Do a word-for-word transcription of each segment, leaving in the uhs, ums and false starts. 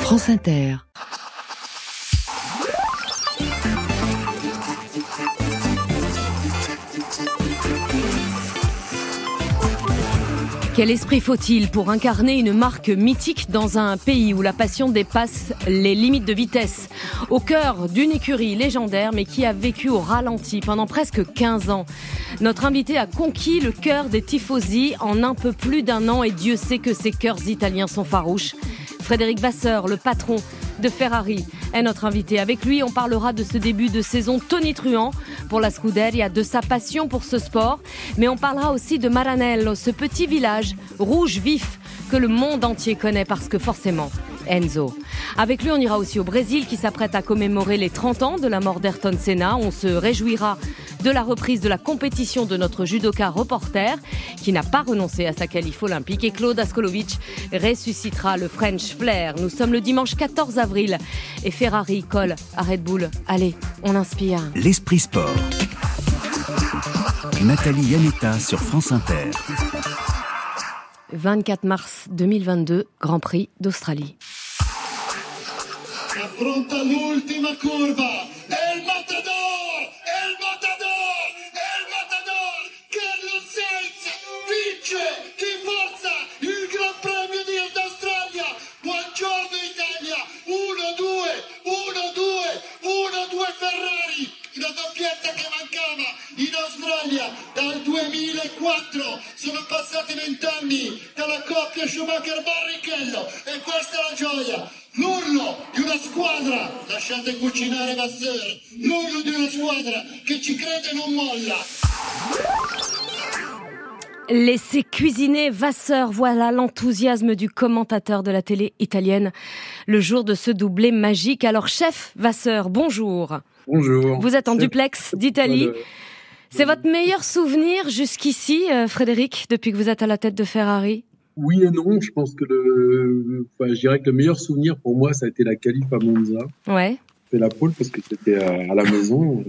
France Inter. Quel esprit faut-il pour incarner une marque mythique dans un pays où la passion dépasse les limites de vitesse ? Au cœur d'une écurie légendaire, mais qui a vécu au ralenti pendant presque quinze ans. Notre invité a conquis le cœur des tifosi en un peu plus d'un an et Dieu sait que ces cœurs italiens sont farouches. Frédéric Vasseur, le patron de Ferrari, est notre invité. Avec lui, on parlera de ce début de saison tonitruant pour la Scuderia, de sa passion pour ce sport. Mais on parlera aussi de Maranello, ce petit village rouge vif que le monde entier connaît parce que forcément, Enzo. Avec lui, on ira aussi au Brésil qui s'apprête à commémorer les trente ans de la mort d'Ayrton Senna. On se réjouira de la reprise de la compétition de notre judoka reporter qui n'a pas renoncé à sa qualif olympique. Et Claude Askolovic ressuscitera le French Flair. Nous sommes le dimanche quatorze avril et Ferrari colle à Red Bull. Allez, on inspire. L'Esprit Sport. Nathalie Yanetta sur France Inter. vingt-quatre mars deux mille vingt-deux, Grand Prix d'Australie. Affronta l'ultima curva, è il Matador, è il Matador, è il Matador, Carlos Sainz vince di forza il Gran Premio di d'Australia. Buongiorno Italia, uno due, uno due, uno due Ferrari, la doppietta che mancava in Australia dal duemilaquattro, sono passati vent'anni dalla coppia Schumacher-Barrichello e questa è la gioia. L'urlo di una squadra, lasciate cucinare Vasseur, l'urlo di una squadra che ci crede e non molla. Laissez cuisiner Vasseur, voilà l'enthousiasme du commentateur de la télé italienne le jour de ce doublé magique. Alors chef Vasseur, bonjour. Bonjour. Vous êtes en chef duplex d'Italie. de... C'est votre meilleur souvenir jusqu'ici, euh, Frédéric, depuis que vous êtes à la tête de Ferrari ? Oui et non, je pense que le, enfin, je dirais que le meilleur souvenir pour moi, ça a été la qualif à Monza. Ouais. C'est la pole parce que c'était à, à la maison.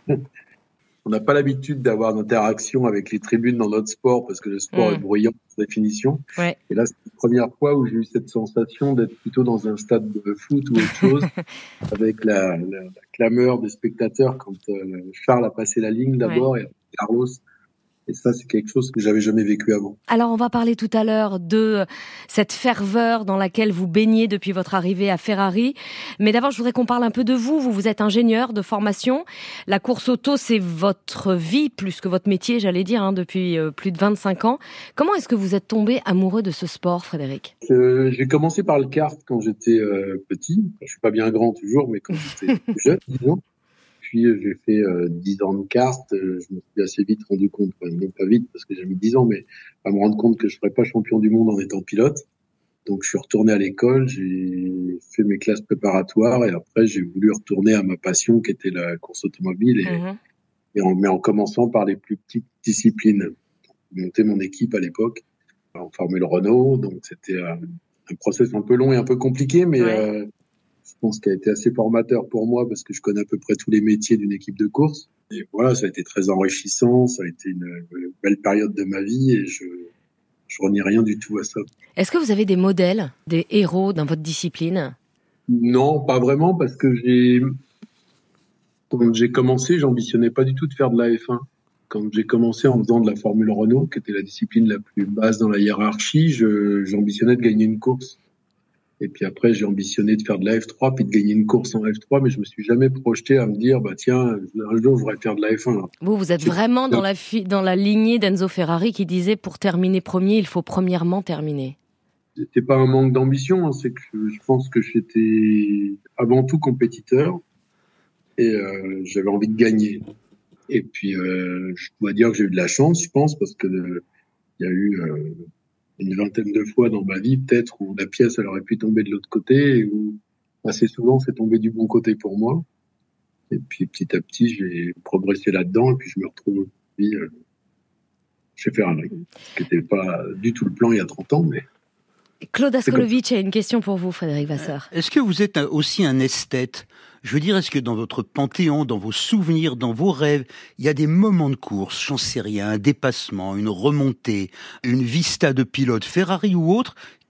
On n'a pas l'habitude d'avoir d'interaction avec les tribunes dans notre sport parce que le sport mmh. est bruyant par définition. Ouais. Et là, c'est la première fois où j'ai eu cette sensation d'être plutôt dans un stade de foot ou autre chose, avec la, la, la clameur des spectateurs quand euh, Charles a passé la ligne d'abord ouais. et Carlos. Et ça, c'est quelque chose que j'avais jamais vécu avant. Alors, on va parler tout à l'heure de cette ferveur dans laquelle vous baignez depuis votre arrivée à Ferrari. Mais d'abord, je voudrais qu'on parle un peu de vous. Vous, vous êtes ingénieur de formation. La course auto, c'est votre vie, plus que votre métier, j'allais dire, hein, depuis euh, plus de vingt-cinq ans. Comment est-ce que vous êtes tombé amoureux de ce sport, Frédéric ? euh, J'ai commencé par le kart quand j'étais euh, petit. Je suis pas bien grand toujours, mais quand j'étais jeune, disons. Puis j'ai fait euh, dix ans de kart, euh, je me suis assez vite rendu compte, enfin, non pas vite parce que j'ai mis dix ans, mais à me rendre compte que je ne serais pas champion du monde en étant pilote. Donc je suis retourné à l'école, j'ai fait mes classes préparatoires et après j'ai voulu retourner à ma passion qui était la course automobile et, mmh. et en, mais en commençant par les plus petites disciplines. J'ai monté mon équipe à l'époque en Formule Renault, donc c'était un, un process un peu long et un peu compliqué, mais ouais. euh, je pense qu'il a été assez formateur pour moi parce que je connais à peu près tous les métiers d'une équipe de course. Et voilà, ça a été très enrichissant, ça a été une, une belle période de ma vie et je je renie rien du tout à ça. Est-ce que vous avez des modèles, des héros dans votre discipline ? Non, pas vraiment parce que j'ai quand j'ai commencé, j'ambitionnais pas du tout de faire de la F un. Quand j'ai commencé en faisant de la Formule Renault, qui était la discipline la plus basse dans la hiérarchie, je, j'ambitionnais de gagner une course. Et puis après, j'ai ambitionné de faire de la F trois, puis de gagner une course en F trois, mais je me suis jamais projeté à me dire, bah tiens, un jour, je voudrais faire de la F un. Là. Vous, vous êtes c'est vraiment dans la, fi- dans la lignée d'Enzo Ferrari qui disait, pour terminer premier, il faut premièrement terminer. C'était pas un manque d'ambition, hein, c'est que je pense que j'étais avant tout compétiteur et euh, j'avais envie de gagner. Et puis, euh, je dois dire que j'ai eu de la chance, je pense, parce que euh, il y a eu... Euh, une vingtaine de fois dans ma vie, peut-être, où la pièce, elle aurait pu tomber de l'autre côté, et où assez souvent, c'est tombé du bon côté pour moi. Et puis, petit à petit, j'ai progressé là-dedans, et puis je me retrouve aujourd'hui euh, chez Ferrari. Ce qui n'était pas du tout le plan il y a trente ans, mais... Claude Askolovic a une question pour vous, Frédéric Vasseur. Est-ce que vous êtes aussi un esthète ? Je veux dire, est-ce que dans votre panthéon, dans vos souvenirs, dans vos rêves, il y a des moments de course, j'en sais rien, un dépassement, une remontée, une vista de pilote, Ferrari ou autre,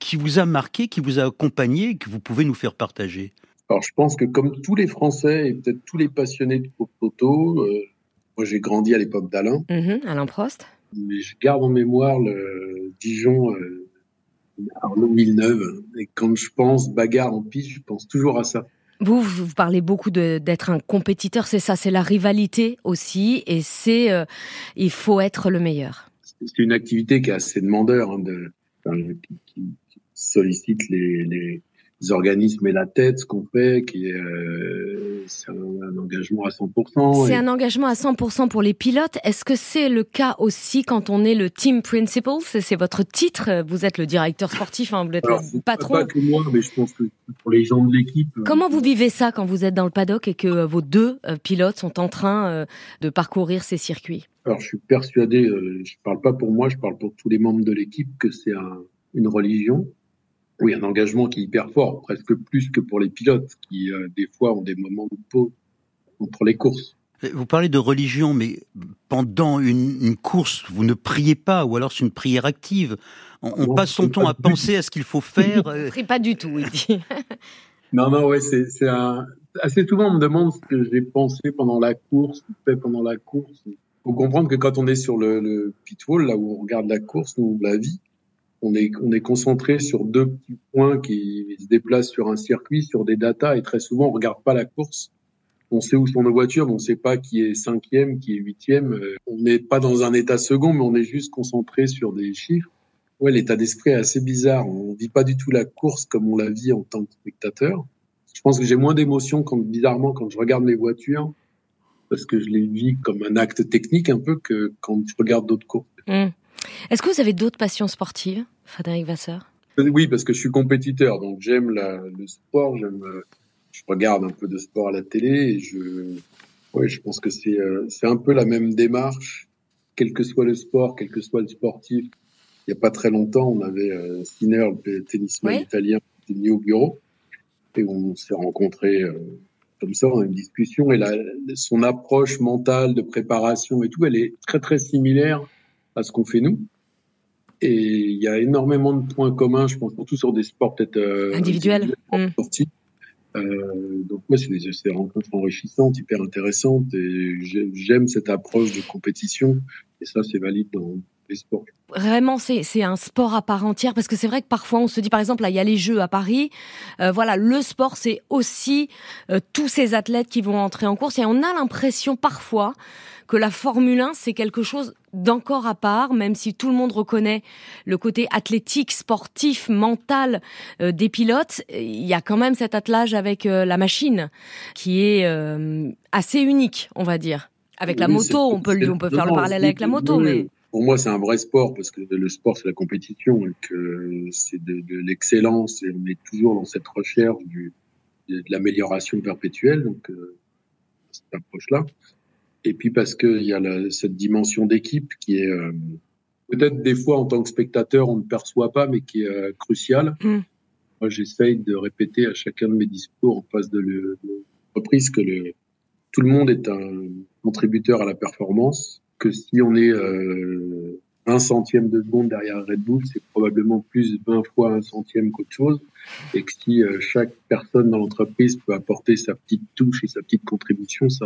qui vous a marqué, qui vous a accompagné, que vous pouvez nous faire partager? Alors, je pense que comme tous les Français et peut-être tous les passionnés de course auto, euh, moi j'ai grandi à l'époque d'Alain. Mmh, Alain Prost. Mais je garde en mémoire le Dijon euh, Arnaud Villeneuve. Et quand je pense bagarre en piste, je pense toujours à ça. Vous, vous parlez beaucoup de, d'être un compétiteur, c'est ça, c'est la rivalité aussi, et c'est, euh, il faut être le meilleur. C'est une activité qui est assez demandeur, hein, de, enfin, qui, qui, qui sollicite les, les organismes et la tête, ce qu'on fait, qui est, euh, c'est un, un engagement à cent pour cent. C'est et... un engagement à cent pour cent pour les pilotes. Est-ce que c'est le cas aussi quand on est le team principal? C'est, c'est votre titre. Vous êtes le directeur sportif, hein, vous êtes Alors, le patron. Pas que moi, mais je pense que pour les gens de l'équipe. Comment vous vivez ça quand vous êtes dans le paddock et que vos deux pilotes sont en train de parcourir ces circuits? Alors, je suis persuadé, euh, je parle pas pour moi, je parle pour tous les membres de l'équipe, que c'est un, une religion. Oui, un engagement qui est hyper fort, presque plus que pour les pilotes, qui euh, des fois ont des moments de pause entre les courses. Vous parlez de religion, mais pendant une, une course, vous ne priez pas, ou alors c'est une prière active. On, on non, passe son temps à penser à ce qu'il faut faire. Je ne prie pas du tout, il dit. non, non, ouais, c'est, c'est un... assez souvent on me demande ce que j'ai pensé pendant la course, fait pendant la course. Il faut comprendre que quand on est sur le, le pit wall, là où on regarde la course ou la vie, On est, on est concentré sur deux petits points qui se déplacent sur un circuit, sur des datas, et très souvent, on regarde pas la course. On sait où sont nos voitures, mais on sait pas qui est cinquième, qui est huitième. On n'est pas dans un état second, mais on est juste concentré sur des chiffres. Ouais, l'état d'esprit est assez bizarre. On vit pas du tout la course comme on la vit en tant que spectateur. Je pense que j'ai moins d'émotions quand, bizarrement, quand je regarde mes voitures, parce que je les vis comme un acte technique un peu que quand je regarde d'autres courses. Mmh. Est-ce que vous avez d'autres passions sportives, Frédéric Vasseur? Oui, parce que je suis compétiteur, donc j'aime la, le sport, j'aime, je regarde un peu de sport à la télé et je, ouais, je pense que c'est, c'est un peu la même démarche, quel que soit le sport, quel que soit le sportif. Il n'y a pas très longtemps, on avait euh, Sinner, le tennisman oui. italien, qui était venu au bureau et on s'est rencontrés euh, comme ça, on a une discussion et la, son approche mentale de préparation et tout, elle est très très similaire à ce qu'on fait nous. Et il y a énormément de points communs, je pense, surtout sur des sports peut-être euh, individuels, sportifs. Mmh. Euh, donc ouais, c'est des, c'est des rencontres enrichissantes, hyper intéressantes, et j'aime cette approche de compétition. Et ça, c'est valide dans les sports. Vraiment, c'est, c'est un sport à part entière, parce que c'est vrai que parfois on se dit, par exemple, là, il y a les Jeux à Paris. Euh, voilà, le sport, c'est aussi euh, tous ces athlètes qui vont entrer en course, et on a l'impression parfois que la Formule un, c'est quelque chose d'encore à part, même si tout le monde reconnaît le côté athlétique, sportif, mental euh, des pilotes. Il y a quand même cet attelage avec euh, la machine qui est euh, assez unique, on va dire. Avec la oui, moto, on peut, on peut faire le parallèle avec la moto, oui, mais... Pour moi, c'est un vrai sport, parce que le sport, c'est la compétition, et que c'est de, de l'excellence, et on est toujours dans cette recherche du, de, de l'amélioration perpétuelle, donc euh, cette approche-là. Et puis parce qu'il y a la, cette dimension d'équipe qui est euh, peut-être des fois en tant que spectateur on ne perçoit pas, mais qui est euh, cruciale. Mm. Moi, j'essaye de répéter à chacun de mes discours en face de l'entreprise que le, tout le monde est un contributeur à la performance, que si on est euh, un centième de seconde derrière Red Bull, c'est probablement plus vingt fois un centième qu'autre chose, et que si euh, chaque personne dans l'entreprise peut apporter sa petite touche et sa petite contribution, ça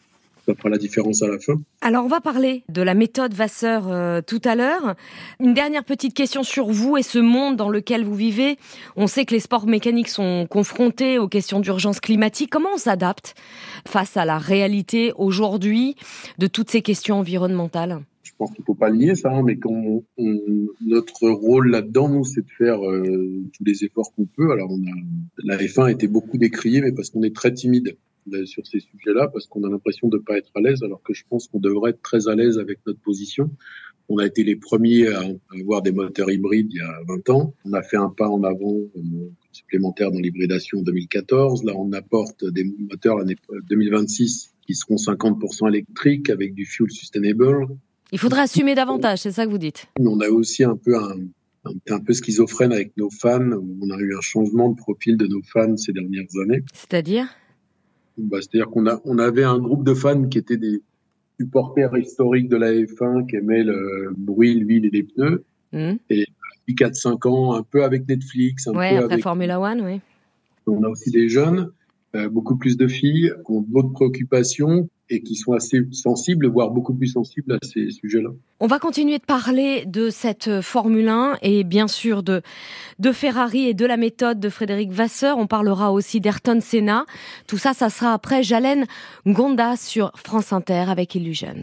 ça fera la différence à la fin. Alors, on va parler de la méthode Vasseur euh, tout à l'heure. Une dernière petite question sur vous et ce monde dans lequel vous vivez. On sait que les sports mécaniques sont confrontés aux questions d'urgence climatique. Comment on s'adapte face à la réalité aujourd'hui de toutes ces questions environnementales ? Je pense qu'il ne faut pas le nier ça, hein, mais qu'on, on, notre rôle là-dedans, nous, c'est de faire euh, tous les efforts qu'on peut. Alors, on a, la F un a été beaucoup décriée, mais parce qu'on est très timide sur ces sujets-là, parce qu'on a l'impression de ne pas être à l'aise, alors que je pense qu'on devrait être très à l'aise avec notre position. On a été les premiers à avoir des moteurs hybrides il y a vingt ans. On a fait un pas en avant euh, supplémentaire dans l'hybridation en deux mille quatorze. Là, on apporte des moteurs l'année deux mille vingt-six qui seront cinquante pour cent électriques avec du fuel sustainable. Il faudrait assumer davantage, c'est ça que vous dites. On a aussi un peu un, un, un peu schizophrène avec nos fans. On a eu un changement de profil de nos fans ces dernières années. C'est-à-dire ? Bah, c'est-à-dire qu'on a, on avait un groupe de fans qui étaient des supporters historiques de la F un, qui aimaient le bruit, l'huile et les pneus. Mmh. Et depuis quatre cinq ans, un peu avec Netflix, un ouais, peu après avec... Formula One, oui. On a aussi des jeunes, euh, beaucoup plus de filles qui ont d'autres préoccupations et qui sont assez sensibles, voire beaucoup plus sensibles à ces sujets-là. On va continuer de parler de cette Formule un et bien sûr de, de Ferrari et de la méthode de Frédéric Vasseur. On parlera aussi d'Ayrton Senna. Tout ça, ça sera après Jalen Ngonda sur France Inter avec Illusions.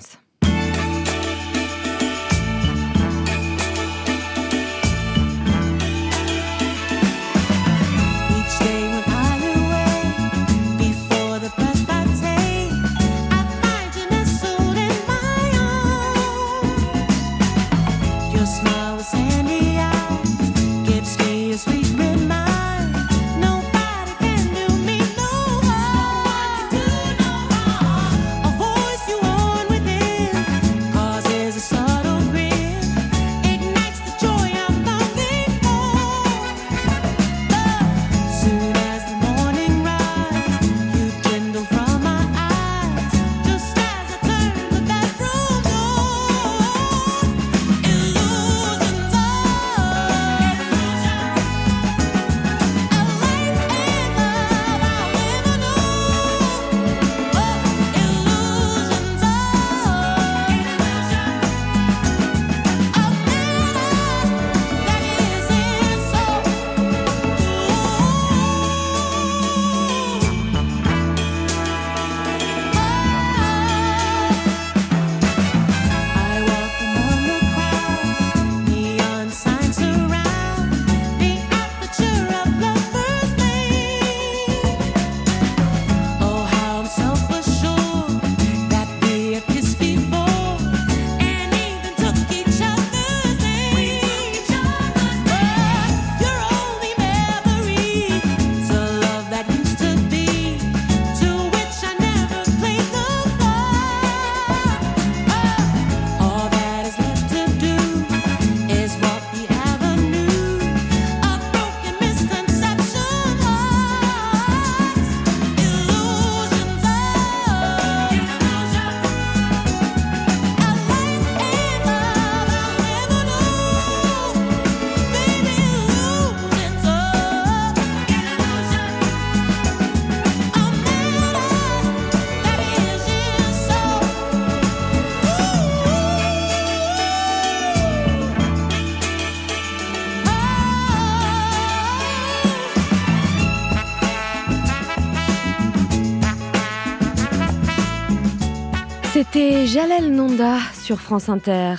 C'était Jalel Ngonda sur France Inter.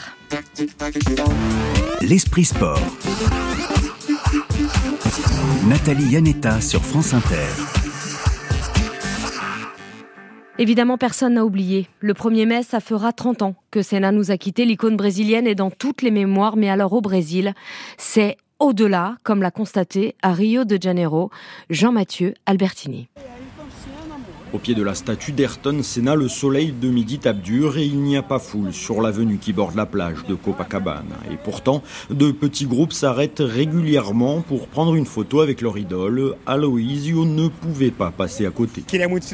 L'Esprit Sport. Nathalie Yanetta sur France Inter. Évidemment, personne n'a oublié. Le premier mai, ça fera trente ans que Senna nous a quittés. L'icône brésilienne est dans toutes les mémoires. Mais alors au Brésil, c'est au-delà, comme l'a constaté à Rio de Janeiro Jean-Mathieu Albertini. Au pied de la statue d'Ayrton Senna, le soleil de midi tape dur et il n'y a pas foule sur l'avenue qui borde la plage de Copacabana. Et pourtant, de petits groupes s'arrêtent régulièrement pour prendre une photo avec leur idole. Aloysio ne pouvait pas passer à côté.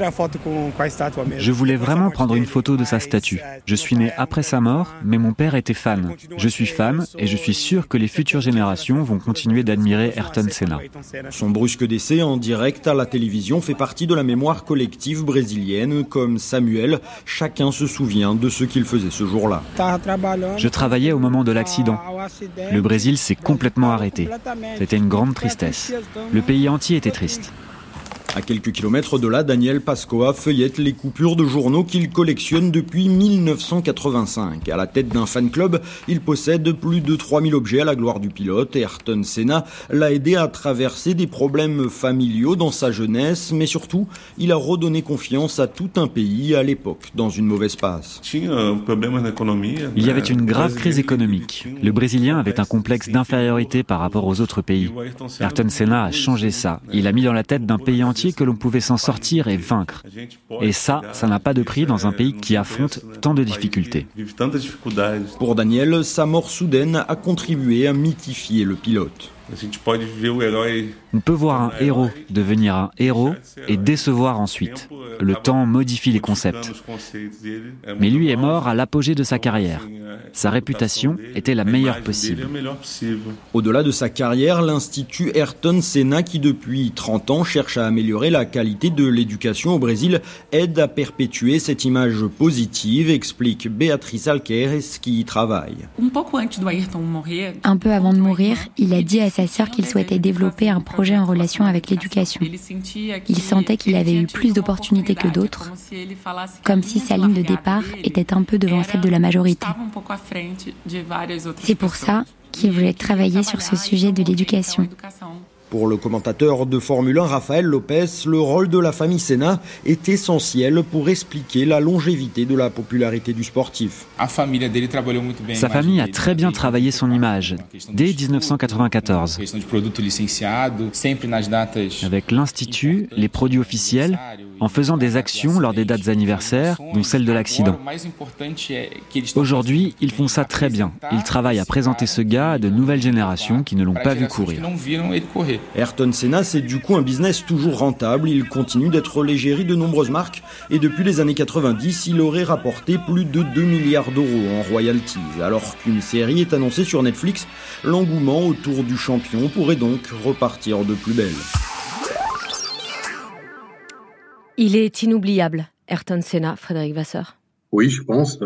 Je voulais vraiment prendre une photo de sa statue. Je suis né après sa mort, mais mon père était fan. Je suis fan et je suis sûr que les futures générations vont continuer d'admirer Ayrton Senna. Son brusque décès en direct à la télévision fait partie de la mémoire collective brésilienne. Comme Samuel, chacun se souvient de ce qu'il faisait ce jour-là. Je travaillais au moment de l'accident. Le Brésil s'est complètement arrêté. C'était une grande tristesse. Le pays entier était triste. À quelques kilomètres de là, Daniel Pascoa feuillette les coupures de journaux qu'il collectionne depuis mille neuf cent quatre-vingt-cinq. À la tête d'un fan club, il possède plus de trois mille objets à la gloire du pilote. Ayrton Senna l'a aidé à traverser des problèmes familiaux dans sa jeunesse, mais surtout, il a redonné confiance à tout un pays à l'époque dans une mauvaise passe. Il y avait une grave crise économique. Le Brésilien avait un complexe d'infériorité par rapport aux autres pays. Ayrton Senna a changé ça. Il a mis dans la tête d'un pays entier que l'on pouvait s'en sortir et vaincre. Et ça, ça n'a pas de prix dans un pays qui affronte tant de difficultés. Pour Daniel, sa mort soudaine a contribué à mythifier le pilote. On peut voir un héros devenir un héros et décevoir ensuite. Le temps modifie les concepts. Mais lui est mort à l'apogée de sa carrière. Sa réputation était la meilleure possible. Au-delà de sa carrière, l'Institut Ayrton Senna, qui depuis trente ans cherche à améliorer la qualité de l'éducation au Brésil, aide à perpétuer cette image positive, explique Béatrice Alqueires qui y travaille. Un peu avant de mourir, il a dit à sa sœur qu'il souhaitait développer un projet en relation avec l'éducation. Il sentait qu'il avait eu plus d'opportunités que d'autres, comme si sa ligne de départ était un peu devant celle de la majorité. C'est pour ça qu'il voulait travailler sur ce sujet de l'éducation. Pour le commentateur de Formule un, Rafael Lopez, le rôle de la famille Senna est essentiel pour expliquer la longévité de la popularité du sportif. Sa famille a très bien travaillé son image dès dix-neuf cent quatre-vingt-quatorze. Avec l'Institut, les produits officiels, en faisant des actions lors des dates anniversaires, dont celle de l'accident. Aujourd'hui, ils font ça très bien. Ils travaillent à présenter ce gars à de nouvelles générations qui ne l'ont pas vu courir. Ayrton Senna, c'est du coup un business toujours rentable. Il continue d'être l'égérie de nombreuses marques et depuis les années quatre-vingt-dix, il aurait rapporté plus de deux milliards d'euros en royalties. Alors qu'une série est annoncée sur Netflix, l'engouement autour du champion pourrait donc repartir de plus belle. Il est inoubliable, Ayrton Senna, Frédéric Vasseur. Oui, je pense.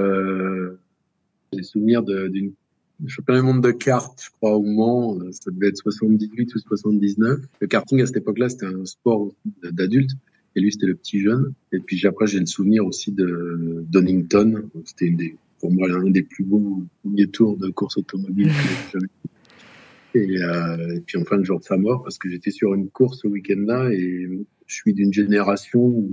Euh, j'ai souvenir de, d'une championnat du monde de kart, je crois, au Mans. Ça devait être soixante-dix-huit ou soixante-dix-neuf. Le karting, à cette époque-là, c'était un sport d'adultes. Et lui, c'était le petit jeune. Et puis après, j'ai le souvenir aussi de Donington. C'était une des, pour moi l'un des plus beaux premiers tours de course automobile que j'ai jamais fait. Et, euh, et puis enfin, le jour de sa mort, parce que j'étais sur une course ce week-end-là et je suis d'une génération où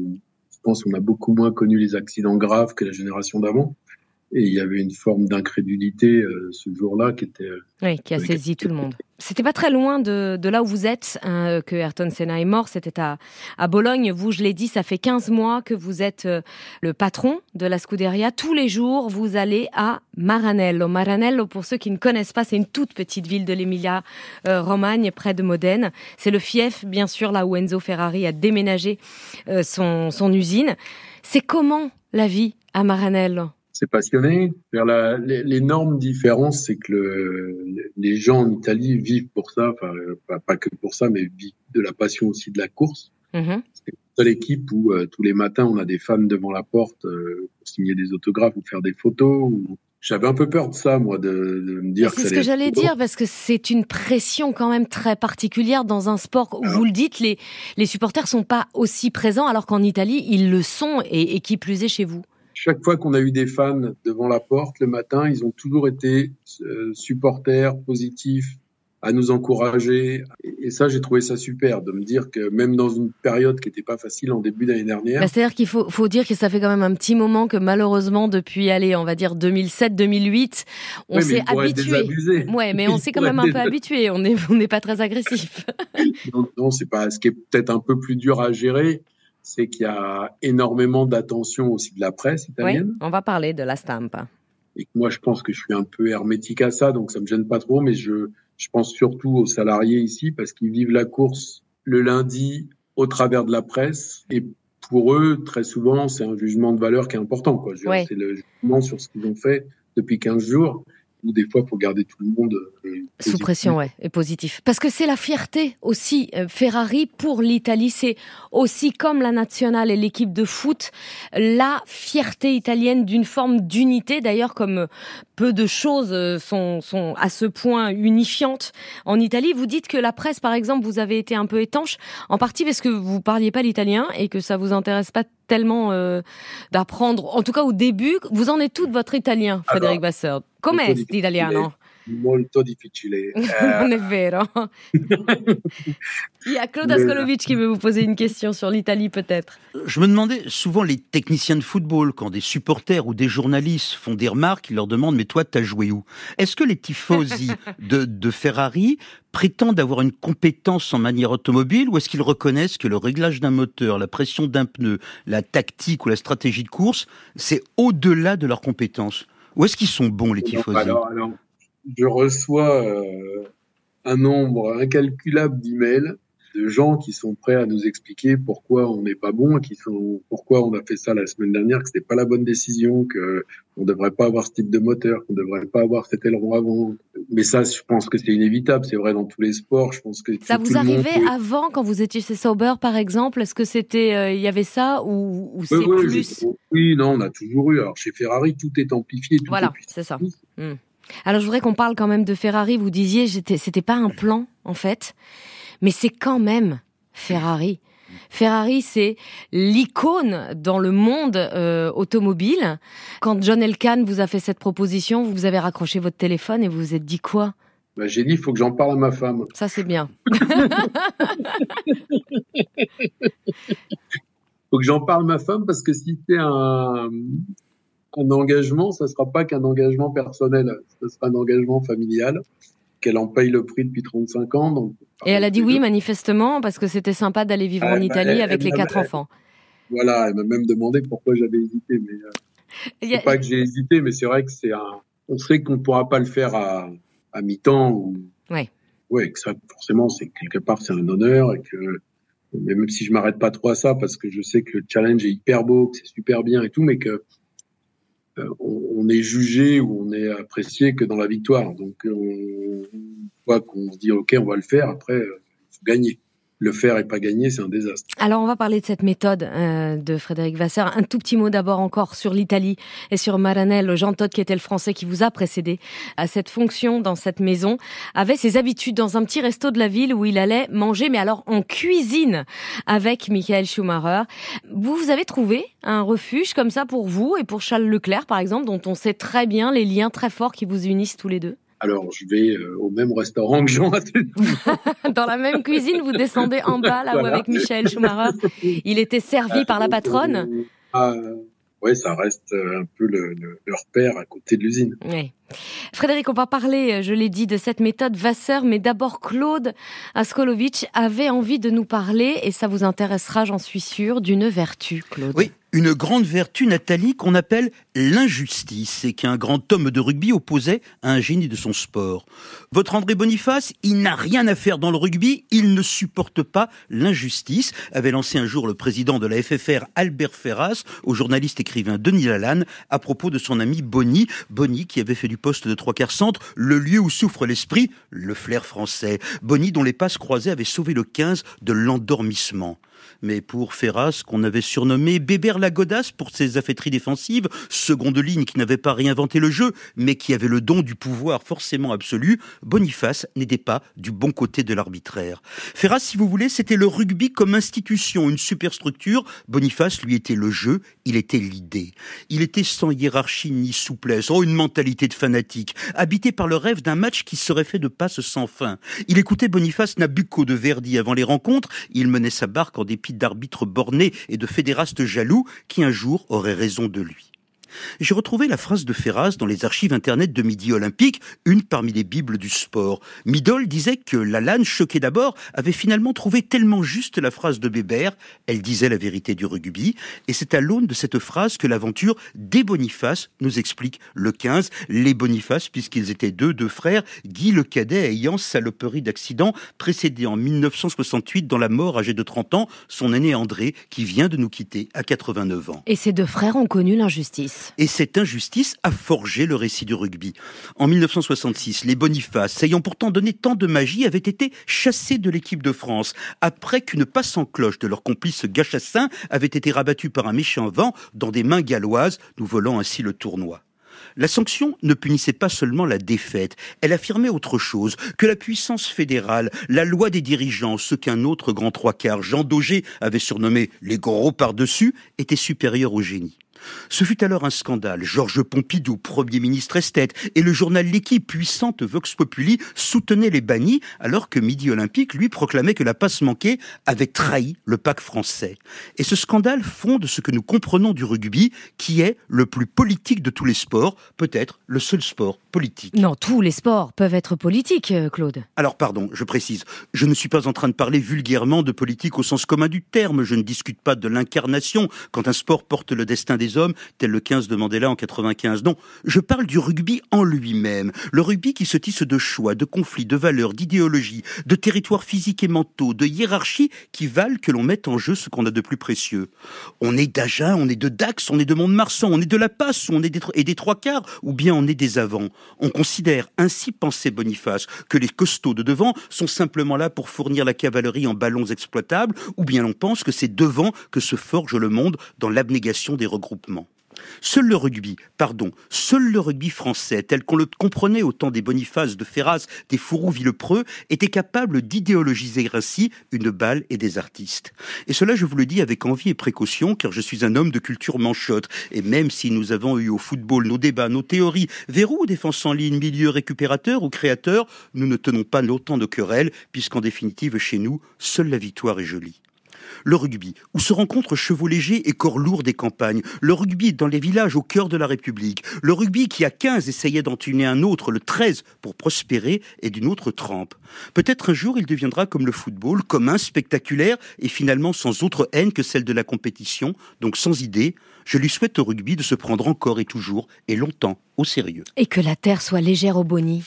je pense qu'on a beaucoup moins connu les accidents graves que la génération d'avant. Et il y avait une forme d'incrédulité euh, ce jour-là qui était... Euh, oui, qui a saisi tout le monde. C'était pas très loin de, de là où vous êtes hein, que Ayrton Senna est mort. C'était à, à Bologne. Vous, je l'ai dit, ça fait quinze mois que vous êtes euh, le patron de la Scuderia. Tous les jours, vous allez à Maranello. Maranello, pour ceux qui ne connaissent pas, c'est une toute petite ville de l'Emilia-Romagne, euh, près de Modène. C'est le fief, bien sûr, là où Enzo Ferrari a déménagé euh, son, son usine. C'est comment la vie à Maranello ? C'est passionné. La, l'énorme différence, c'est que le, les gens en Italie vivent pour ça, enfin pas, pas que pour ça, mais vivent de la passion aussi de la course. Mm-hmm. C'est une seule équipe où euh, tous les matins on a des fans devant la porte euh, pour signer des autographes ou faire des photos. Ou... J'avais un peu peur de ça, moi, de, de me dire. C'est que ce que j'allais dire, parce que c'est une pression quand même très particulière dans un sport où, alors, vous le dites, les les supporters sont pas aussi présents, alors qu'en Italie ils le sont, et, et qui plus est chez vous. Chaque fois qu'on a eu des fans devant la porte le matin, ils ont toujours été euh, supporters, positifs, à nous encourager. Et, et ça, j'ai trouvé ça super, de me dire que même dans une période qui n'était pas facile en début d'année dernière... Bah, c'est-à-dire qu'il faut, faut dire que ça fait quand même un petit moment que malheureusement, depuis, allez, on va dire deux mille sept deux mille huit, on oui, s'est habitué. Ouais, mais on s'est quand même un peu habitué, on n'est on n'est pas très agressif. non, non, c'est pas... Ce qui est peut-être un peu plus dur à gérer, c'est qu'il y a énormément d'attention aussi de la presse italienne. Oui, on va parler de la stampa. Et que moi, je pense que je suis un peu hermétique à ça, donc ça me gêne pas trop, mais je, je pense surtout aux salariés ici, parce qu'ils vivent la course le lundi au travers de la presse, et pour eux, très souvent, c'est un jugement de valeur qui est important, quoi. Je veux ouais. dire, c'est le jugement sur ce qu'ils ont fait depuis quinze jours. Ou des fois, il faut garder tout le monde euh, sous pression, ouais, et positif. Parce que c'est la fierté aussi, euh, Ferrari, pour l'Italie. C'est aussi, comme la nationale et l'équipe de foot, la fierté italienne d'une forme d'unité. D'ailleurs, comme peu de choses sont, sont à ce point unifiantes en Italie. Vous dites que la presse, par exemple, vous avez été un peu étanche, en partie parce que vous parliez pas l'italien et que ça vous intéresse pas tellement euh, d'apprendre, en tout cas au début. Vous en êtes tout de votre italien, Frédéric Vasseur. Com'è l'italiano? Molto difficile. Non è vero. Il y a Claude Ascolovic qui veut vous poser une question sur l'Italie, peut-être. Je me demandais, souvent les techniciens de football, quand des supporters ou des journalistes font des remarques, ils leur demandent « mais toi, t'as joué où ?» Est-ce que les tifosi de, de Ferrari prétendent avoir une compétence en manière automobile, ou est-ce qu'ils reconnaissent que le réglage d'un moteur, la pression d'un pneu, la tactique ou la stratégie de course, c'est au-delà de leurs compétences? Ou est-ce qu'ils sont bons, les tifosi? alors, alors, je reçois euh, un nombre incalculable d'emails de gens qui sont prêts à nous expliquer pourquoi on n'est pas bon, qui sont pourquoi on a fait ça la semaine dernière, que c'était pas la bonne décision, que on devrait pas avoir ce type de moteur, qu'on devrait pas avoir cet aileron avant. Mais ça, je pense que c'est inévitable. C'est vrai dans tous les sports. Je pense que ça tout vous le monde arrivait peut... avant, quand vous étiez chez Sauber, par exemple? Est-ce que c'était, euh, il y avait ça ou, ou c'est oui, oui, plus? Oui, non, on a toujours eu. Alors chez Ferrari, tout est amplifié. Tout voilà, est c'est ça. Mmh. Alors je voudrais qu'on parle quand même de Ferrari. Vous disiez, j'étais, c'était pas un plan en fait, mais c'est quand même Ferrari. Ferrari, c'est l'icône dans le monde euh, automobile. Quand John Elkann vous a fait cette proposition, vous avez raccroché votre téléphone et vous vous êtes dit quoi? Bah, j'ai dit, il faut que j'en parle à ma femme. Ça, c'est bien. faut que j'en parle à ma femme parce que si c'est un, un engagement, ça sera pas qu'un engagement personnel, ça sera un engagement familial, qu'elle en paye le prix depuis trente-cinq ans. Donc, et elle a dit oui, deux. manifestement, parce que c'était sympa d'aller vivre ah, en Italie elle, avec elle, les quatre elle, enfants. Voilà, elle m'a même demandé pourquoi j'avais hésité. Mais euh, c'est a... pas que j'ai hésité, mais c'est vrai que c'est un. On sait qu'on ne pourra pas le faire à, à mi-temps. Ou... Ouais. Ouais, que ça, forcément, c'est quelque part, c'est un honneur et que. Mais même si je m'arrête pas trop à ça, parce que je sais que le challenge est hyper beau, que c'est super bien et tout, mais que euh, on, on est jugé ou on est apprécié que dans la victoire. Donc, on, une fois qu'on se dit ok, on va le faire, après, il euh, faut gagner. Le faire et pas gagner, c'est un désastre. Alors, on va parler de cette méthode euh, de Frédéric Vasseur. Un tout petit mot d'abord encore sur l'Italie et sur Maranello. Jean Todt, qui était le Français qui vous a précédé à cette fonction dans cette maison, avait ses habitudes dans un petit resto de la ville où il allait manger, mais alors en cuisine avec Michael Schumacher. Vous, vous avez trouvé un refuge comme ça pour vous et pour Charles Leclerc, par exemple, dont on sait très bien les liens très forts qui vous unissent tous les deux? Alors, je vais euh, au même restaurant que Jean. Dans la même cuisine, vous descendez en bas, là, voilà. Où avec Michael Schumacher. Il était servi euh, par la patronne. Euh, oui, ça reste un peu le, le, le repère à côté de l'usine. Oui. Frédéric, on va parler, je l'ai dit, de cette méthode Vasseur, mais d'abord Claude Askolovitch avait envie de nous parler, et ça vous intéressera, j'en suis sûre, d'une vertu, Claude. Oui. Une grande vertu, Nathalie, qu'on appelle l'injustice, et qu'un grand homme de rugby opposait à un génie de son sport. Votre André Boniface, il n'a rien à faire dans le rugby, il ne supporte pas l'injustice, avait lancé un jour le président de la F F R, Albert Ferras, au journaliste écrivain Denis Lalanne, à propos de son ami Boni, Boni qui avait fait du poste de trois quarts centre le lieu où souffre l'esprit, le flair français. Boni, dont les passes croisées avaient sauvé le quinze de l'endormissement. Mais pour Ferras, qu'on avait surnommé Bébert la Godasse pour ses affaîtries défensives, seconde ligne qui n'avait pas réinventé le jeu, mais qui avait le don du pouvoir forcément absolu, Boniface n'était pas du bon côté de l'arbitraire. Ferras, si vous voulez, c'était le rugby comme institution, une superstructure. Boniface, lui, était le jeu, il était l'idée. Il était sans hiérarchie ni souplesse, oh, une mentalité de fanatique, habité par le rêve d'un match qui serait fait de passes sans fin. Il écoutait Boniface Nabucco de Verdi avant les rencontres, il menait sa barque en dépit d'arbitres bornés et de fédérastes jaloux qui un jour auraient raison de lui. J'ai retrouvé la phrase de Ferras dans les archives internet de Midi Olympique, une parmi les bibles du sport. Midol disait que Lalanne, choqué d'abord, avait finalement trouvé tellement juste la phrase de Bébert, elle disait la vérité du rugby, et c'est à l'aune de cette phrase que l'aventure des Boniface nous explique le quinze, les Boniface, puisqu'ils étaient deux, deux frères, Guy le cadet ayant saloperie d'accident, précédé en mille neuf cent soixante-huit dans la mort âgée de trente ans, son aîné André, qui vient de nous quitter à quatre-vingt-neuf ans. Et ces deux frères ont connu l'injustice. Et cette injustice a forgé le récit du rugby. En mille neuf cent soixante-six, les Boniface, ayant pourtant donné tant de magie, avaient été chassés de l'équipe de France, après qu'une passe en cloche de leur complice Gachassin avait été rabattue par un méchant vent dans des mains galloises, nous volant ainsi le tournoi. La sanction ne punissait pas seulement la défaite, elle affirmait autre chose, que la puissance fédérale, la loi des dirigeants, ce qu'un autre grand trois quarts, Jean Daugé, avait surnommé les gros par-dessus, était supérieure au génie. Ce fut alors un scandale. Georges Pompidou, Premier ministre esthète, et le journal L'Équipe, puissante Vox Populi, soutenaient les bannis, alors que Midi Olympique, lui, proclamait que la passe manquée avait trahi le pacte français. Et ce scandale fonde ce que nous comprenons du rugby, qui est le plus politique de tous les sports, peut-être le seul sport politique. Non, tous les sports peuvent être politiques, Claude. Alors pardon, je précise, je ne suis pas en train de parler vulgairement de politique au sens commun du terme, je ne discute pas de l'incarnation quand un sport porte le destin des des hommes, tel le quinze de Mandela en quatre-vingt-quinze. Non, je parle du rugby en lui-même. Le rugby qui se tisse de choix, de conflits, de valeurs, d'idéologies, de territoires physiques et mentaux, de hiérarchies qui valent que l'on mette en jeu ce qu'on a de plus précieux. On est d'Agen, on est de Dax, on est de Mont-de-Marsan, on est de La Passe, on est des, et des trois quarts, ou bien on est des avants. On considère, ainsi pensait Boniface, que les costauds de devant sont simplement là pour fournir la cavalerie en ballons exploitables, ou bien l'on pense que c'est devant que se forge le monde dans l'abnégation des regroupements. Seul le rugby, pardon, seul le rugby français, tel qu'on le comprenait au temps des Boniface, de Ferraz, des Fourou, Villepreux, était capable d'idéologiser ainsi une balle et des artistes. Et cela, je vous le dis avec envie et précaution, car je suis un homme de culture manchotte. Et même si nous avons eu au football nos débats, nos théories, verrou, défense en ligne, milieu récupérateur ou créateur, nous ne tenons pas autant de querelles, puisqu'en définitive, chez nous, seule la victoire est jolie. Le rugby, où se rencontrent chevaux légers et corps lourds des campagnes. Le rugby dans les villages au cœur de la République. Le rugby qui à quinze essayait d'en tuner un autre, le treize, pour prospérer, et d'une autre trempe. Peut-être un jour il deviendra comme le football, commun, spectaculaire, et finalement sans autre haine que celle de la compétition, donc sans idée. Je lui souhaite au rugby de se prendre encore et toujours, et longtemps, au sérieux. Et que la terre soit légère au boni.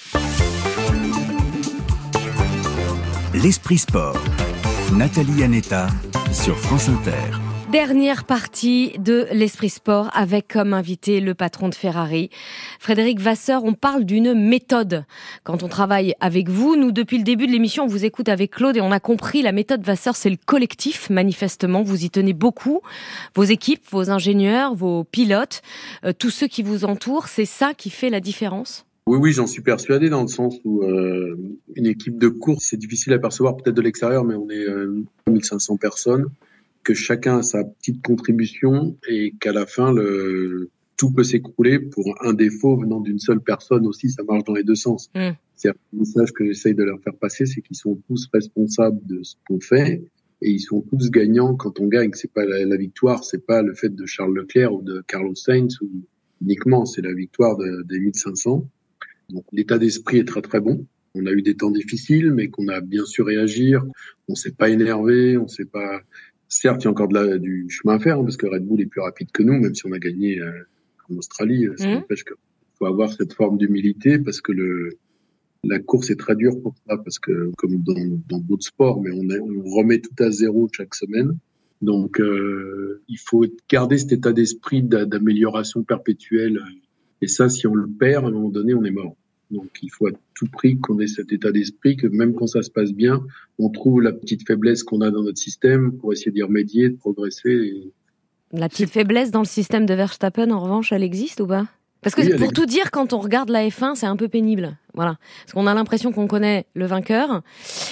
L'Esprit Sport. Nathalie Yanetta sur France Inter. Dernière partie de l'Esprit Sport avec comme invité le patron de Ferrari, Frédéric Vasseur. On parle d'une méthode. Quand on travaille avec vous, nous depuis le début de l'émission, on vous écoute avec Claude et on a compris la méthode Vasseur, c'est le collectif. Manifestement, vous y tenez beaucoup. Vos équipes, vos ingénieurs, vos pilotes, euh, tous ceux qui vous entourent, c'est ça qui fait la différence ? Oui, oui, j'en suis persuadé dans le sens où euh, une équipe de course, c'est difficile à percevoir peut-être de l'extérieur, mais on est euh, mille cinq cents personnes, que chacun a sa petite contribution et qu'à la fin, le tout peut s'écrouler pour un défaut venant d'une seule personne aussi, ça marche dans les deux sens. Mmh. C'est un message que j'essaye de leur faire passer, c'est qu'ils sont tous responsables de ce qu'on fait et ils sont tous gagnants quand on gagne. C'est pas la, la victoire, c'est pas le fait de Charles Leclerc ou de Carlos Sainz ou uniquement, c'est la victoire de, des mille cinq cents. Donc, l'état d'esprit est très très bon. On a eu des temps difficiles, mais qu'on a bien su réagir. On s'est pas énervé, on s'est pas. Certes, il y a encore de la, du chemin à faire, hein, parce que Red Bull est plus rapide que nous, même si on a gagné euh, en Australie. Ça mmh. n'empêche qu'il faut avoir cette forme d'humilité, parce que le la course est très dure pour ça, parce que comme dans dans d'autres sports, mais on, est, on remet tout à zéro chaque semaine. Donc, euh, il faut garder cet état d'esprit d'amélioration perpétuelle. Et ça, si on le perd, à un moment donné, on est mort. Donc, il faut à tout prix qu'on ait cet état d'esprit, que même quand ça se passe bien, on trouve la petite faiblesse qu'on a dans notre système pour essayer d'y remédier, de progresser. Et... La petite faiblesse dans le système de Verstappen, en revanche, elle existe ou pas ? Parce que oui, pour tout dire, quand on regarde la F un, c'est un peu pénible. Voilà. Parce qu'on a l'impression qu'on connaît le vainqueur.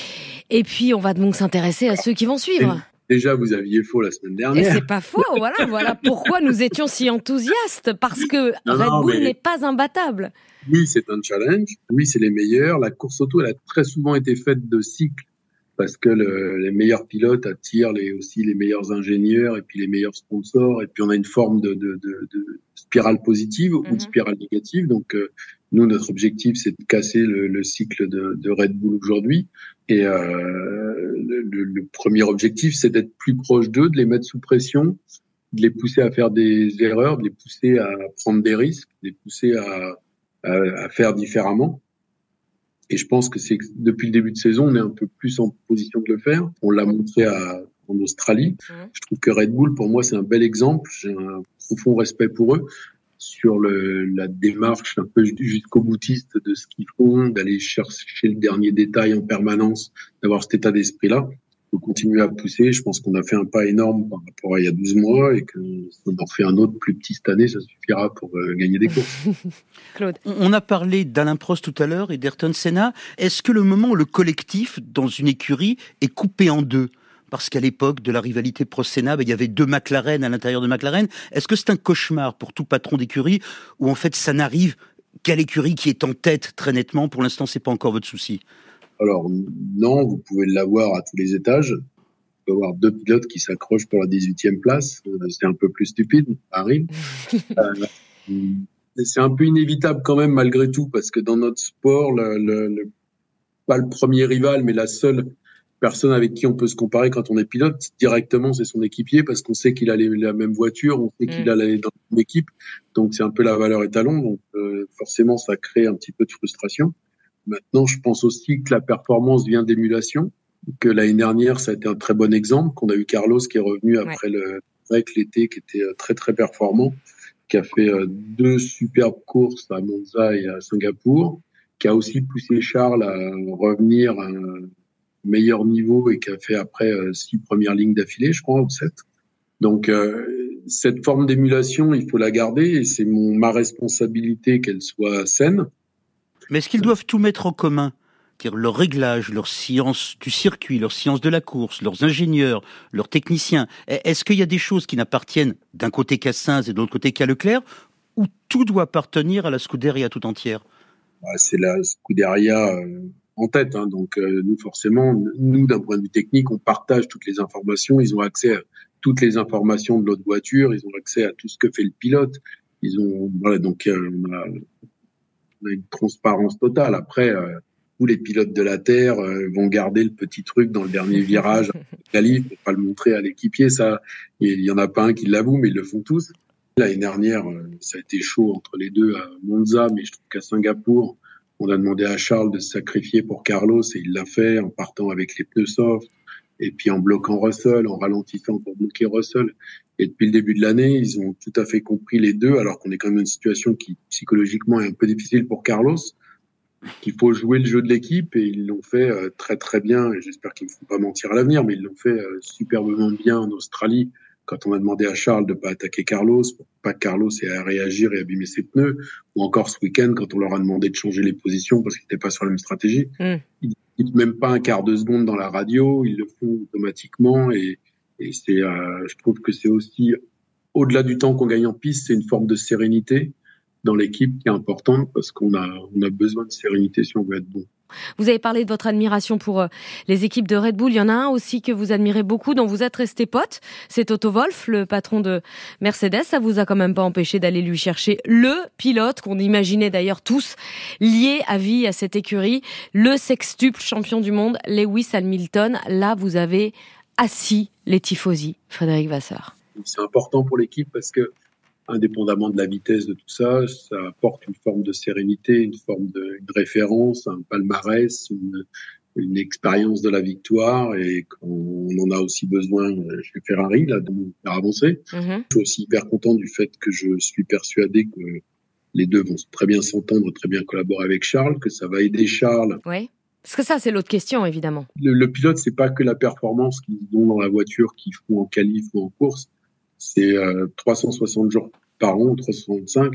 Et puis, on va donc s'intéresser à ceux qui vont suivre. Déjà, vous aviez faux la semaine dernière. Et c'est pas faux, voilà, voilà pourquoi nous étions si enthousiastes, parce que non, Red non, Bull mais... n'est pas imbattable. Oui, c'est un challenge. Oui, c'est les meilleurs. La course auto, elle a très souvent été faite de cycles, parce que le, les meilleurs pilotes attirent les, aussi les meilleurs ingénieurs et puis les meilleurs sponsors. Et puis, on a une forme de, de, de, de spirale positive mm-hmm. ou de spirale négative. Donc, euh, nous, notre objectif, c'est de casser le, le cycle de, de Red Bull aujourd'hui. Et euh, le, le premier objectif, c'est d'être plus proche d'eux, de les mettre sous pression, de les pousser à faire des erreurs, de les pousser à prendre des risques, de les pousser à, à, à faire différemment. Et je pense que c'est que depuis le début de saison, on est un peu plus en position de le faire. On l'a montré à, en Australie. Mmh. Je trouve que Red Bull, pour moi, c'est un bel exemple. J'ai un profond respect pour eux sur le, la démarche un peu jusqu'au boutiste de ce qu'ils font, d'aller chercher le dernier détail en permanence, d'avoir cet état d'esprit-là. Il faut continuer à pousser. Je pense qu'on a fait un pas énorme par rapport à il y a douze mois et qu'on en fait un autre plus petit cette année, ça suffira pour euh, gagner des courses. Claude. On a parlé d'Alain Prost tout à l'heure et d'Ayrton Senna. Est-ce que le moment où le collectif dans une écurie est coupé en deux ? Parce qu'à l'époque de la rivalité Prost-Senna, ben, il y avait deux McLaren à l'intérieur de McLaren. Est-ce que c'est un cauchemar pour tout patron d'écurie où en fait ça n'arrive qu'à l'écurie qui est en tête très nettement ? Pour l'instant, c'est pas encore votre souci. Alors non, vous pouvez l'avoir à tous les étages. Vous pouvez avoir deux pilotes qui s'accrochent pour la dix-huitième place. C'est un peu plus stupide, ça arrive. euh, c'est un peu inévitable quand même malgré tout, parce que dans notre sport, le, le, le, pas le premier rival, mais la seule personne avec qui on peut se comparer quand on est pilote. Directement, c'est son équipier parce qu'on sait qu'il a les, la même voiture, on sait qu'il a la, dans une équipe. Donc, c'est un peu la valeur étalon. Donc, euh, forcément, ça crée un petit peu de frustration. Maintenant, je pense aussi que la performance vient d'émulation, que l'année dernière, ça a été un très bon exemple, qu'on a eu Carlos qui est revenu après ouais. le avec l'été, qui était très, très performant, qui a fait euh, deux superbes courses à Monza et à Singapour, qui a aussi poussé Charles à revenir à un meilleur niveau et qui a fait après euh, six premières lignes d'affilée, je crois, ou sept. Donc, euh, cette forme d'émulation, il faut la garder et c'est mon, ma responsabilité qu'elle soit saine. Mais est-ce qu'ils doivent tout mettre en commun ? C'est-à-dire leur réglage, leur science du circuit, leur science de la course, leurs ingénieurs, leurs techniciens. Est-ce qu'il y a des choses qui n'appartiennent d'un côté qu'à Sainz et de l'autre côté qu'à Leclerc, ou tout doit appartenir à la Scuderia tout entière ? C'est la Scuderia euh, en tête, hein. Donc euh, nous forcément, nous d'un point de vue technique, on partage toutes les informations. Ils ont accès à toutes les informations de l'autre voiture, ils ont accès à tout ce que fait le pilote. Ils ont voilà, donc euh, on, a, on a une transparence totale. Après. Euh, Tous les pilotes de la Terre euh, vont garder le petit truc dans le dernier virage, qualif, pour pas le montrer à l'équipier. Ça, il y en a pas un qui l'avoue, mais ils le font tous. L'année dernière, euh, ça a été chaud entre les deux à Monza, mais je trouve qu'à Singapour, on a demandé à Charles de se sacrifier pour Carlos et il l'a fait en partant avec les pneus soft et puis en bloquant Russell, en ralentissant pour bloquer Russell. Et depuis le début de l'année, ils ont tout à fait compris les deux, alors qu'on est quand même dans une situation qui psychologiquement est un peu difficile pour Carlos, qu'il faut jouer le jeu de l'équipe et ils l'ont fait euh, très très bien et j'espère qu'ils ne font pas mentir à l'avenir, mais ils l'ont fait euh, superbement bien en Australie quand on a demandé à Charles de pas attaquer Carlos, pour pas que Carlos ait à réagir et abîmer ses pneus, ou encore ce week-end quand on leur a demandé de changer les positions parce qu'ils n'étaient pas sur la même stratégie. Mm. Ils ne même pas un quart de seconde dans la radio, ils le font automatiquement et, et c'est, euh, je trouve que c'est aussi, au-delà du temps qu'on gagne en piste, c'est une forme de sérénité dans l'équipe qui est importante parce qu'on a, on a besoin de sérénité si on veut être bon. Vous avez parlé de votre admiration pour les équipes de Red Bull. Il y en a un aussi que vous admirez beaucoup, dont vous êtes resté pote. C'est Toto Wolff, le patron de Mercedes. Ça vous a quand même pas empêché d'aller lui chercher le pilote qu'on imaginait d'ailleurs tous lié à vie à cette écurie, le sextuple champion du monde, Lewis Hamilton. Là, vous avez assis les tifosi, Frédéric Vasseur. C'est important pour l'équipe parce que indépendamment de la vitesse de tout ça, ça apporte une forme de sérénité, une forme de une référence, un palmarès, une, une expérience de la victoire et qu'on en a aussi besoin chez Ferrari, là, de nous faire avancer. Mm-hmm. Je suis aussi hyper content du fait que je suis persuadé que les deux vont très bien s'entendre, très bien collaborer avec Charles, que ça va aider Charles. Oui. Parce que ça, c'est l'autre question, évidemment. Le, le pilote, c'est pas que la performance qu'ils ont dans la voiture, qu'ils font en qualif ou en course. C'est euh, trois cent soixante jours par an, trois cent soixante-cinq.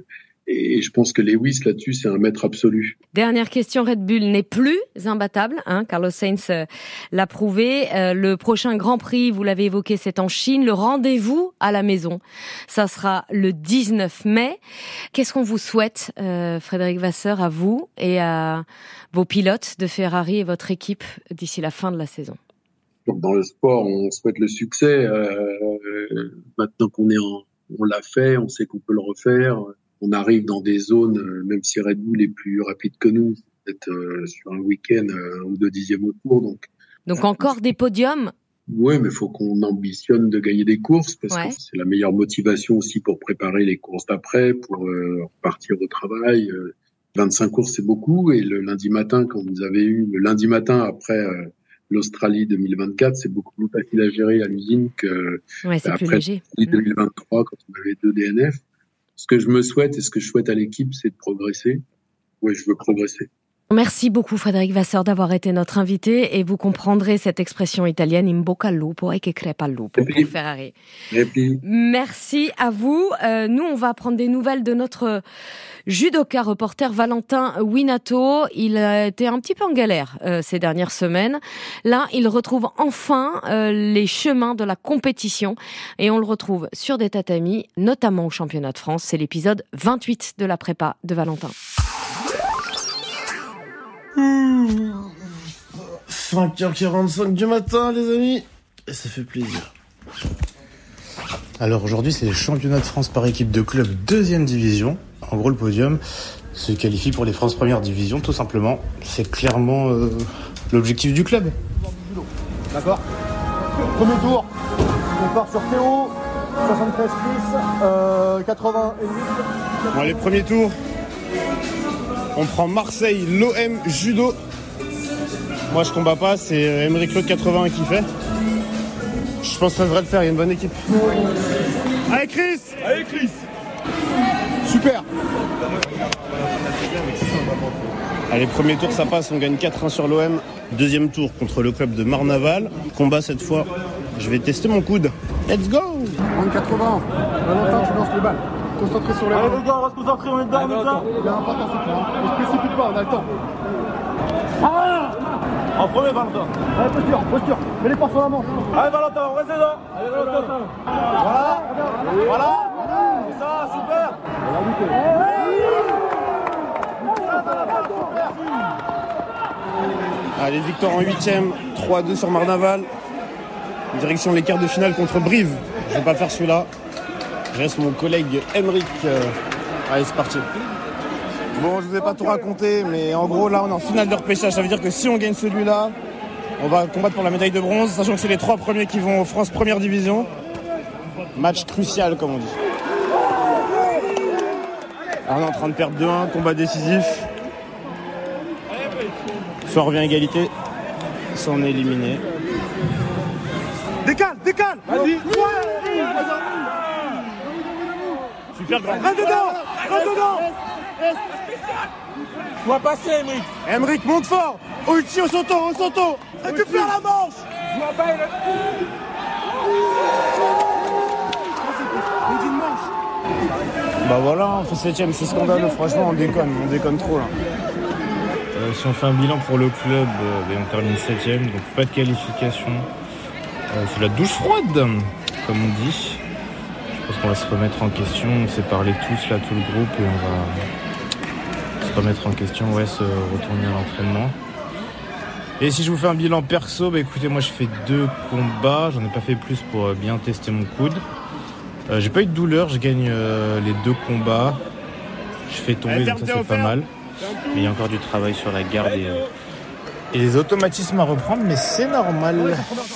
Et je pense que Lewis, là-dessus, c'est un maître absolu. Dernière question, Red Bull n'est plus imbattable. Hein, Carlos Sainz euh, l'a prouvé. Euh, le prochain Grand Prix, vous l'avez évoqué, c'est en Chine. Le rendez-vous à la maison, ça sera le dix-neuf mai. Qu'est-ce qu'on vous souhaite, euh, Frédéric Vasseur, à vous et à vos pilotes de Ferrari et votre équipe d'ici la fin de la saison? Dans le sport, on souhaite le succès. Euh, maintenant qu'on est en, on l'a fait, on sait qu'on peut le refaire. On arrive dans des zones, même si Red Bull est plus rapide que nous, peut-être euh, sur un week-end, un ou deux dixièmes au tour. Donc, donc encore des podiums. Oui, mais il faut qu'on ambitionne de gagner des courses parce ouais. que c'est la meilleure motivation aussi pour préparer les courses d'après, pour euh, repartir au travail. Euh, vingt-cinq courses, c'est beaucoup. Et le lundi matin, quand vous avez eu le lundi matin après euh, l'Australie deux mille vingt-quatre, c'est beaucoup plus facile à gérer à l'usine que ouais, c'est après plus léger. deux mille vingt-trois, quand on avait deux D N F. Ce que je me souhaite et ce que je souhaite à l'équipe, c'est de progresser. Oui, je veux progresser. Merci beaucoup Frédéric Vasseur d'avoir été notre invité et vous comprendrez cette expression italienne in bocca al lupo e che crepa al lupo pour Ferrari. Merci à vous. Euh, nous, on va prendre des nouvelles de notre judoka reporter Valentin Winato. Il a été un petit peu en galère euh, ces dernières semaines. Là, il retrouve enfin euh, les chemins de la compétition et on le retrouve sur des tatamis, notamment au championnat de France. C'est l'épisode vingt-huit de la prépa de Valentin. cinq heures quarante-cinq du matin, les amis, et ça fait plaisir. Alors aujourd'hui, c'est les championnats de France par équipe de club deuxième division. En gros, le podium se qualifie pour les France première division, tout simplement. C'est clairement euh, l'objectif du club. D'accord. Premier tour, on part sur Théo, soixante-treize Chris, euh, quatre-vingts et huit. Bon, les premiers tours, on prend Marseille, l'O M, judo. Moi je combats pas, c'est Emery Claude quatre-vingts qui fait. Je pense que ça devrait le faire, il y a une bonne équipe. Allez Chris! Allez Chris! Super! Allez, premier tour ça passe, on gagne quatre un sur l'O M. Deuxième tour contre le club de Marnaval. Combat cette fois, je vais tester mon coude. Let's go! En quatre-vingts, Valentin, tu lances les balles. Concentré sur les balles. Allez les gars, on va se concentrer, on est dedans, on est dedans. Il y a un pas dans ce point, on se précipite pas, on a le temps. Ah! En premier Valentin. Allez, posture, posture. Mets les portes sur la manche. Allez Valentin, on reste dedans. Allez Valentin. Voilà, voilà. C'est ça, super. Allez, victoire en huitième, trois deux sur Marnaval. Direction les quarts de finale contre Brive. Je vais pas faire celui-là. Je laisse mon collègue Emeric. Allez, c'est parti. Bon, je vous ai pas tout raconté, mais en gros, là, on est en finale de repêchage. Ça veut dire que si on gagne celui-là, on va combattre pour la médaille de bronze, sachant que c'est les trois premiers qui vont en France première division. Match crucial, comme on dit. Alors, on est en train de perdre deux un, combat décisif. Soit on revient à égalité, soit on est éliminé. Décale, décale. Vas-y. Super grand. Reste dedans, reste dedans. Sois passé, Emeric. Emeric, monte fort. Ulti au soto, au soto. Récupère la manche. Je vois pas, il Bah voilà, on fait septième, c'est scandaleux. Franchement, on déconne, on déconne trop là. Euh, si on fait un bilan pour le club, euh, ben on termine septième, donc pas de qualification. Euh, c'est la douche froide, comme on dit. Je pense qu'on va se remettre en question. On s'est parlé tous là, tout le groupe, et on va se remettre en question, ouais, se retourner à l'entraînement. Et si je vous fais un bilan perso, bah écoutez, moi je fais deux combats, j'en ai pas fait plus pour bien tester mon coude. Euh, j'ai pas eu de douleur, je gagne euh, les deux combats. Je fais tomber, donc ça c'est pas mal. Mais il y a encore du travail sur la garde et, euh, et les automatismes à reprendre, mais c'est normal.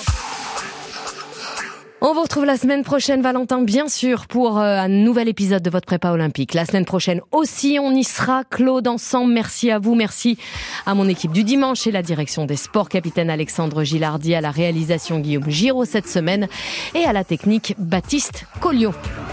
On vous retrouve la semaine prochaine, Valentin, bien sûr, pour euh, un nouvel épisode de votre prépa olympique. La semaine prochaine aussi, on y sera, Claude, ensemble. Merci à vous, merci à mon équipe du dimanche et la direction des sports, capitaine Alexandre Gilardi, à la réalisation Guillaume Giraud cette semaine et à la technique Baptiste Colliot.